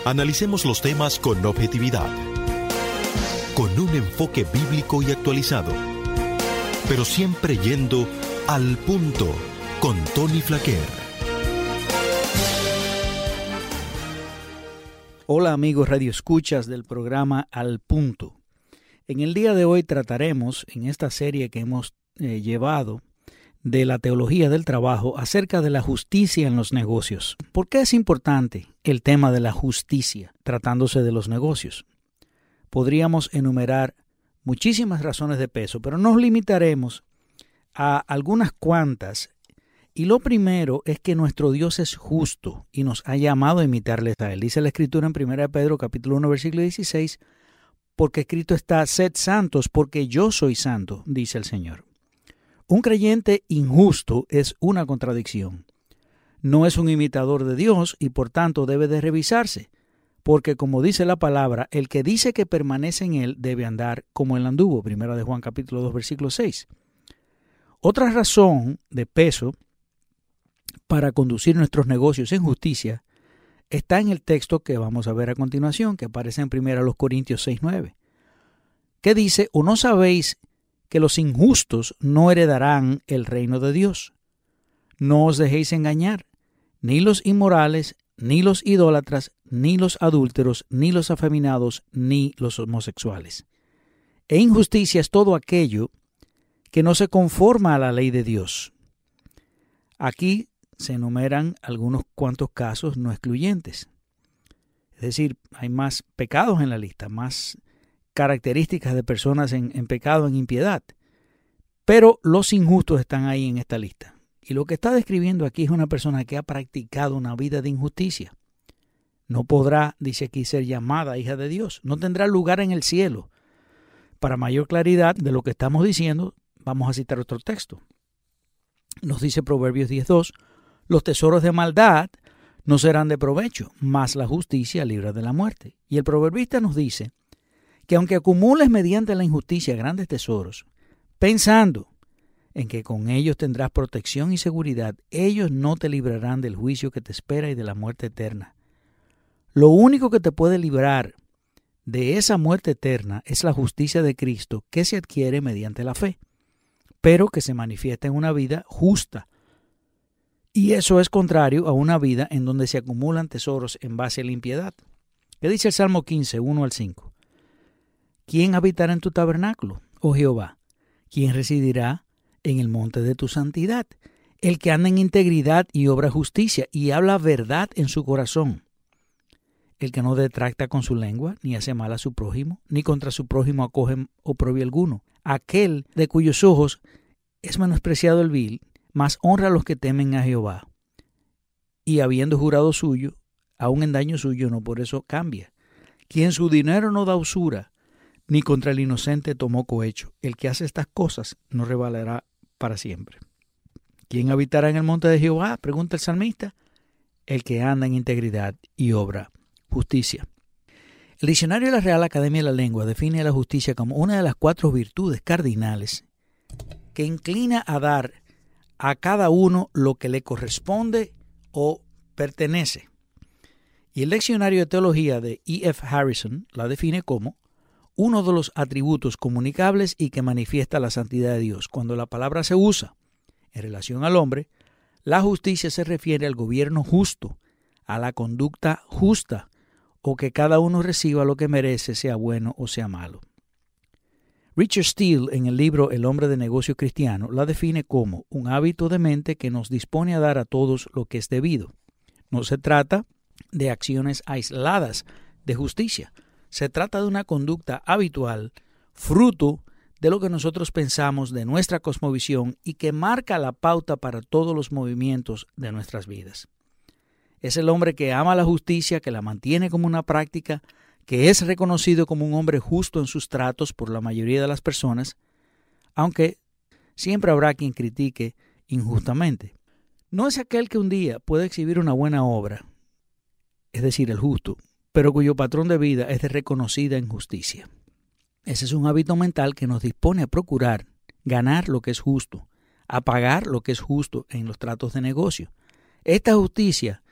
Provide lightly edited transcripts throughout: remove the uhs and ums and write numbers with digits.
Analicemos los temas con objetividad, con un enfoque bíblico y actualizado, pero siempre yendo al punto con Tony Flaquer. Hola amigos radioescuchas del programa Al Punto. En el día de hoy trataremos, en esta serie que hemos llevado de la teología del trabajo, acerca de la justicia en los negocios. ¿Por qué es importante el tema de la justicia tratándose de los negocios? Podríamos enumerar muchísimas razones de peso, pero nos limitaremos a algunas cuantas. Y lo primero es que nuestro Dios es justo y nos ha llamado a imitarle a Él. Dice la Escritura en 1 Pedro capítulo 1 versículo 16, porque escrito está, sed santos porque yo soy santo, dice el Señor. Un creyente injusto es una contradicción. No es un imitador de Dios y por tanto debe de revisarse, porque como dice la palabra, el que dice que permanece en Él debe andar como Él anduvo, 1 de Juan capítulo 2 versículo 6. Otra razón de peso para conducir nuestros negocios en justicia está en el texto que vamos a ver a continuación, que aparece en 1 Corintios 6:9, que dice, ¿o no sabéis que los injustos no heredarán el reino de Dios? No os dejéis engañar, ni los inmorales, ni los idólatras, ni los adúlteros, ni los afeminados, ni los homosexuales. E injusticia es todo aquello que no se conforma a la ley de Dios. Aquí se enumeran algunos cuantos casos no excluyentes. Es decir, hay más pecados en la lista, más características de personas en pecado, en impiedad. Pero los injustos están ahí en esta lista. Y lo que está describiendo aquí es una persona que ha practicado una vida de injusticia. No podrá, dice aquí, ser llamada hija de Dios. No tendrá lugar en el cielo. Para mayor claridad de lo que estamos diciendo, vamos a citar otro texto. Nos dice Proverbios 10:2, los tesoros de maldad no serán de provecho, mas la justicia libra de la muerte. Y el proverbista nos dice que aunque acumules mediante la injusticia grandes tesoros, pensando en que con ellos tendrás protección y seguridad, ellos no te librarán del juicio que te espera y de la muerte eterna. Lo único que te puede librar de esa muerte eterna es la justicia de Cristo, que se adquiere mediante la fe, pero que se manifiesta en una vida justa. Y eso es contrario a una vida en donde se acumulan tesoros en base a la impiedad. ¿Qué dice el Salmo 15, 1 al 5? ¿Quién habitará en tu tabernáculo, oh Jehová? ¿Quién residirá en el monte de tu santidad? El que anda en integridad y obra justicia y habla verdad en su corazón. El que no detracta con su lengua, ni hace mal a su prójimo, ni contra su prójimo acoge oprobio alguno. Aquel de cuyos ojos es menospreciado el vil, mas honra a los que temen a Jehová. Y habiendo jurado suyo, aun en daño suyo, no por eso cambia. Quien su dinero no da usura, ni contra el inocente tomó cohecho. El que hace estas cosas no revalará para siempre. ¿Quién habitará en el monte de Jehová?, pregunta el salmista. El que anda en integridad y obra justicia. El diccionario de la Real Academia de la Lengua define a la justicia como una de las 4 virtudes cardinales que inclina a dar a cada uno lo que le corresponde o pertenece. Y el diccionario de teología de E.F. Harrison la define como uno de los atributos comunicables y que manifiesta la santidad de Dios. Cuando la palabra se usa en relación al hombre, la justicia se refiere al gobierno justo, a la conducta justa, o que cada uno reciba lo que merece, sea bueno o sea malo. Richard Steele, en el libro El hombre de negocio cristiano, la define como un hábito de mente que nos dispone a dar a todos lo que es debido. No se trata de acciones aisladas de justicia. Se trata de una conducta habitual, fruto de lo que nosotros pensamos, de nuestra cosmovisión y que marca la pauta para todos los movimientos de nuestras vidas. Es el hombre que ama la justicia, que la mantiene como una práctica, que es reconocido como un hombre justo en sus tratos por la mayoría de las personas, aunque siempre habrá quien critique injustamente. No es aquel que un día puede exhibir una buena obra, es decir, el justo, pero cuyo patrón de vida es de reconocida injusticia. Ese es un hábito mental que nos dispone a procurar ganar lo que es justo, a pagar lo que es justo en los tratos de negocio. Esta justicia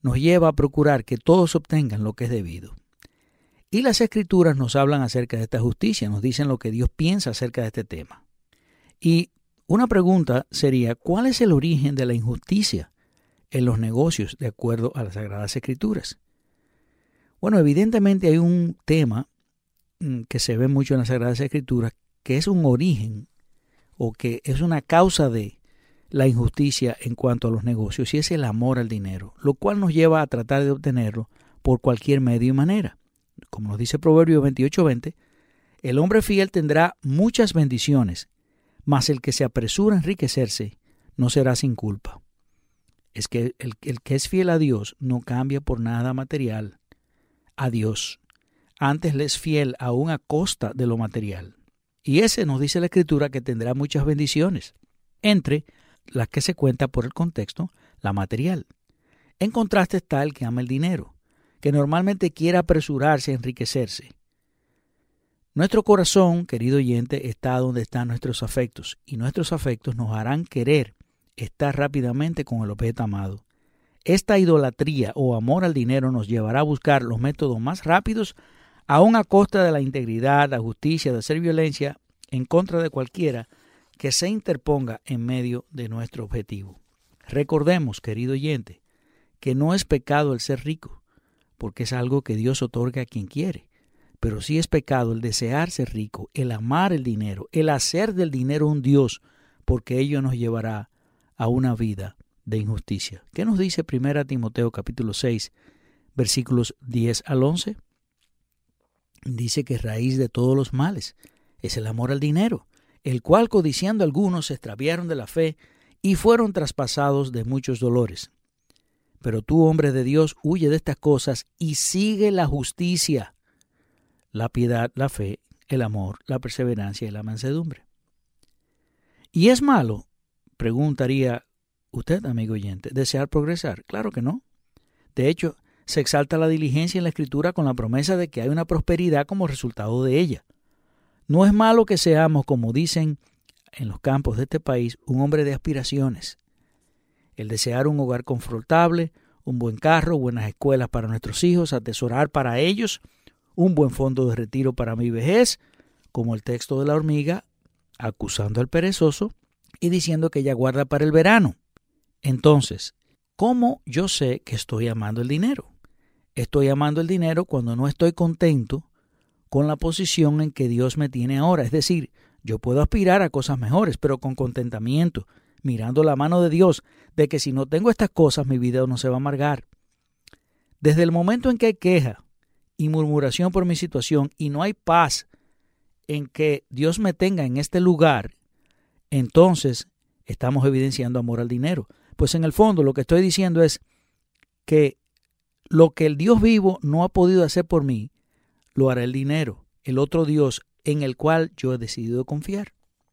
nos lleva a procurar que todos obtengan lo que es debido. Y las Escrituras nos hablan acerca de esta justicia, nos dicen lo que Dios piensa acerca de este tema. Y una pregunta sería, ¿cuál es el origen de la injusticia en los negocios de acuerdo a las Sagradas Escrituras? Bueno, evidentemente hay un tema que se ve mucho en las Sagradas Escrituras, que es un origen o que es una causa de la injusticia en cuanto a los negocios, y es el amor al dinero, lo cual nos lleva a tratar de obtenerlo por cualquier medio y manera. Como nos dice Proverbios 28:20, el hombre fiel tendrá muchas bendiciones, mas el que se apresura a enriquecerse no será sin culpa. Es que el que es fiel a Dios no cambia por nada material a Dios. Antes le es fiel aún a costa de lo material. Y ese nos dice la Escritura que tendrá muchas bendiciones, entre las que se cuenta por el contexto, la material. En contraste está el que ama el dinero, que normalmente quiere apresurarse a enriquecerse. Nuestro corazón, querido oyente, está donde están nuestros afectos, y nuestros afectos nos harán querer estar rápidamente con el objeto amado. Esta idolatría o amor al dinero nos llevará a buscar los métodos más rápidos, aun a costa de la integridad, la justicia, de hacer violencia en contra de cualquiera que se interponga en medio de nuestro objetivo. Recordemos, querido oyente, que no es pecado el ser rico, porque es algo que Dios otorga a quien quiere, pero sí es pecado el desear ser rico, el amar el dinero, el hacer del dinero un Dios, porque ello nos llevará a una vida de injusticia. ¿Qué nos dice 1 Timoteo capítulo 6, versículos 10 al 11? Dice que raíz de todos los males es el amor al dinero, el cual codiciando algunos se extraviaron de la fe y fueron traspasados de muchos dolores. Pero tú, hombre de Dios, huye de estas cosas y sigue la justicia, la piedad, la fe, el amor, la perseverancia y la mansedumbre. ¿Y es malo? Preguntaría usted, amigo oyente, ¿desear progresar? Claro que no. De hecho, se exalta la diligencia en la Escritura con la promesa de que hay una prosperidad como resultado de ella. No es malo que seamos, como dicen en los campos de este país, un hombre de aspiraciones. El desear un hogar confortable, un buen carro, buenas escuelas para nuestros hijos, atesorar para ellos un buen fondo de retiro para mi vejez, como el texto de la hormiga, acusando al perezoso y diciendo que ella guarda para el verano. Entonces, ¿cómo yo sé que estoy amando el dinero? Estoy amando el dinero cuando no estoy contento con la posición en que Dios me tiene ahora. Es decir, yo puedo aspirar a cosas mejores, pero con contentamiento, mirando la mano de Dios, de que si no tengo estas cosas, mi vida no se va a amargar. Desde el momento en que hay queja y murmuración por mi situación y no hay paz en que Dios me tenga en este lugar, entonces estamos evidenciando amor al dinero. Pues en el fondo lo que estoy diciendo es que lo que el Dios vivo no ha podido hacer por mí, lo hará el dinero, el otro Dios en el cual yo he decidido confiar.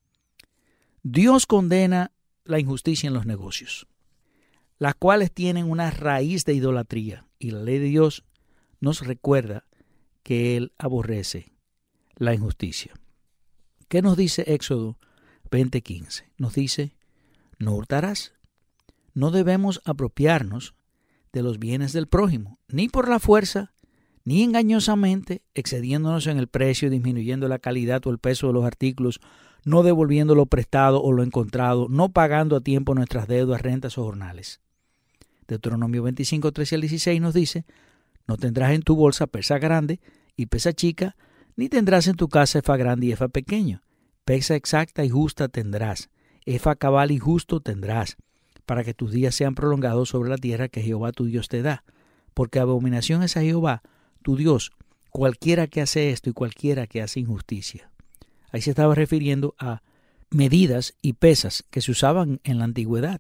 Dios condena la injusticia en los negocios, las cuales tienen una raíz de idolatría, y la ley de Dios nos recuerda que Él aborrece la injusticia. ¿Qué nos dice Éxodo 20:15? Nos dice, no hurtarás. No debemos apropiarnos de los bienes del prójimo, ni por la fuerza, ni engañosamente, excediéndonos en el precio, disminuyendo la calidad o el peso de los artículos, no devolviendo lo prestado o lo encontrado, no pagando a tiempo nuestras deudas, rentas o jornales. Deuteronomio 25:13-16 nos dice, no tendrás en tu bolsa pesa grande y pesa chica, ni tendrás en tu casa efa grande y efa pequeño. Pesa exacta y justa tendrás, efa cabal y justo tendrás, para que tus días sean prolongados sobre la tierra que Jehová tu Dios te da. Porque abominación es a Jehová, tu Dios, cualquiera que hace esto y cualquiera que hace injusticia. Ahí se estaba refiriendo a medidas y pesas que se usaban en la antigüedad,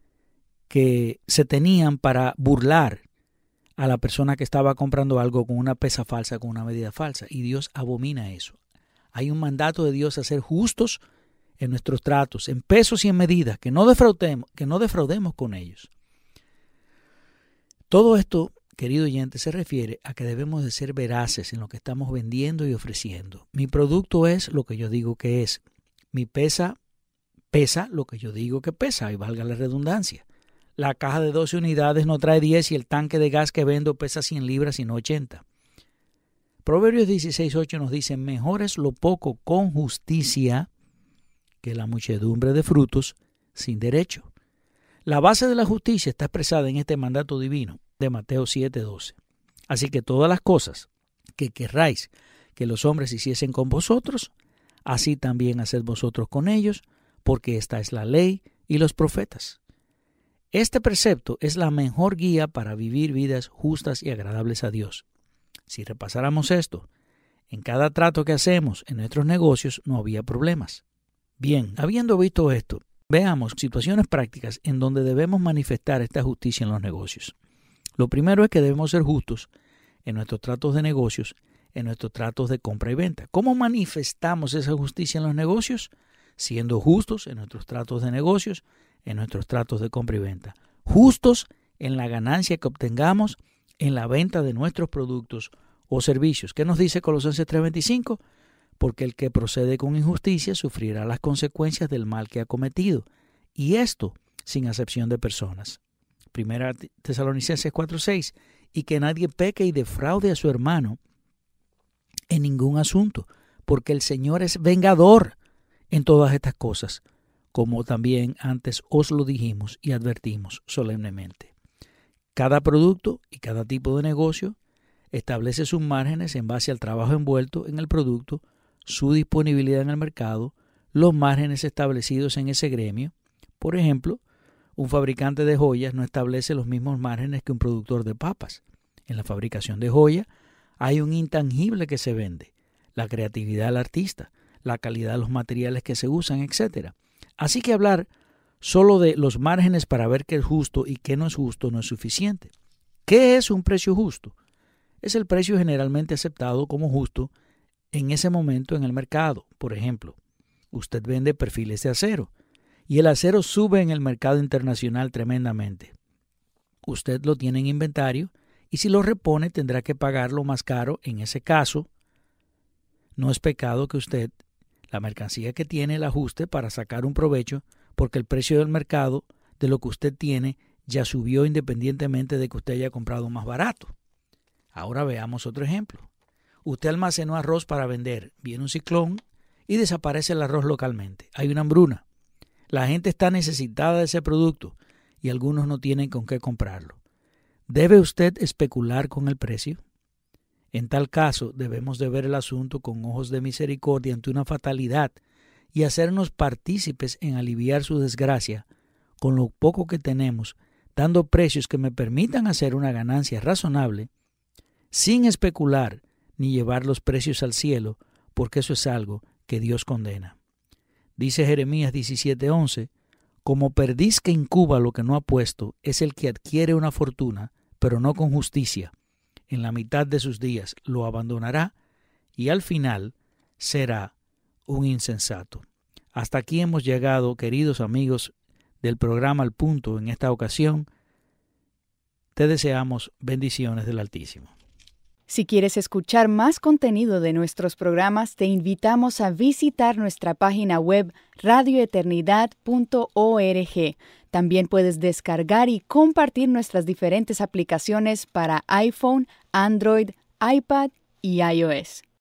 que se tenían para burlar a la persona que estaba comprando algo con una pesa falsa, con una medida falsa. Y Dios abomina eso. Hay un mandato de Dios a ser justos en nuestros tratos, en pesos y en medidas, que no defraudemos con ellos. Todo esto, querido oyente, se refiere a que debemos de ser veraces en lo que estamos vendiendo y ofreciendo. Mi producto es lo que yo digo que es. Mi pesa lo que yo digo que pesa, y valga la redundancia. La caja de 12 unidades no trae 10 y el tanque de gas que vendo pesa 100 libras y no 80. Proverbios 16:8 nos dice, mejor es lo poco con justicia que la muchedumbre de frutos sin derecho. La base de la justicia está expresada en este mandato divino de Mateo 7:12. Así que todas las cosas que querráis que los hombres hiciesen con vosotros, así también haced vosotros con ellos, porque esta es la ley y los profetas. Este precepto es la mejor guía para vivir vidas justas y agradables a Dios. Si repasáramos esto, en cada trato que hacemos en nuestros negocios no había problemas. Bien, habiendo visto esto, veamos situaciones prácticas en donde debemos manifestar esta justicia en los negocios. Lo primero es que debemos ser justos en nuestros tratos de negocios, en nuestros tratos de compra y venta. ¿Cómo manifestamos esa justicia en los negocios? Siendo justos en nuestros tratos de negocios, en nuestros tratos de compra y venta. Justos en la ganancia que obtengamos en la venta de nuestros productos o servicios. ¿Qué nos dice Colosenses 3:25? Porque el que procede con injusticia sufrirá las consecuencias del mal que ha cometido, y esto sin acepción de personas. Primera Tesalonicenses 4:6, y que nadie peque y defraude a su hermano en ningún asunto, porque el Señor es vengador en todas estas cosas, como también antes os lo dijimos y advertimos solemnemente. Cada producto y cada tipo de negocio establece sus márgenes en base al trabajo envuelto en el producto, su disponibilidad en el mercado, los márgenes establecidos en ese gremio. Por ejemplo, un fabricante de joyas no establece los mismos márgenes que un productor de papas. En la fabricación de joyas hay un intangible que se vende, la creatividad del artista, la calidad de los materiales que se usan, etc. Así que hablar solo de los márgenes para ver qué es justo y qué no es justo no es suficiente. ¿Qué es un precio justo? Es el precio generalmente aceptado como justo en ese momento en el mercado. Por ejemplo, usted vende perfiles de acero y el acero sube en el mercado internacional tremendamente. Usted lo tiene en inventario y si lo repone tendrá que pagarlo más caro. En ese caso, no es pecado que usted, la mercancía que tiene, la ajuste para sacar un provecho, porque el precio del mercado de lo que usted tiene ya subió independientemente de que usted haya comprado más barato. Ahora veamos otro ejemplo. Usted almacenó arroz para vender, viene un ciclón y desaparece el arroz localmente. Hay una hambruna. La gente está necesitada de ese producto y algunos no tienen con qué comprarlo. ¿Debe usted especular con el precio? En tal caso, debemos de ver el asunto con ojos de misericordia ante una fatalidad y hacernos partícipes en aliviar su desgracia con lo poco que tenemos, dando precios que me permitan hacer una ganancia razonable, sin especular ni llevar los precios al cielo, porque eso es algo que Dios condena. Dice Jeremías 17:11, como perdiz que incuba lo que no ha puesto, es el que adquiere una fortuna, pero no con justicia. En la mitad de sus días lo abandonará y al final será un insensato. Hasta aquí hemos llegado, queridos amigos del programa Al Punto. En esta ocasión, te deseamos bendiciones del Altísimo. Si quieres escuchar más contenido de nuestros programas, te invitamos a visitar nuestra página web radioeternidad.org. También puedes descargar y compartir nuestras diferentes aplicaciones para iPhone, Android, iPad y iOS.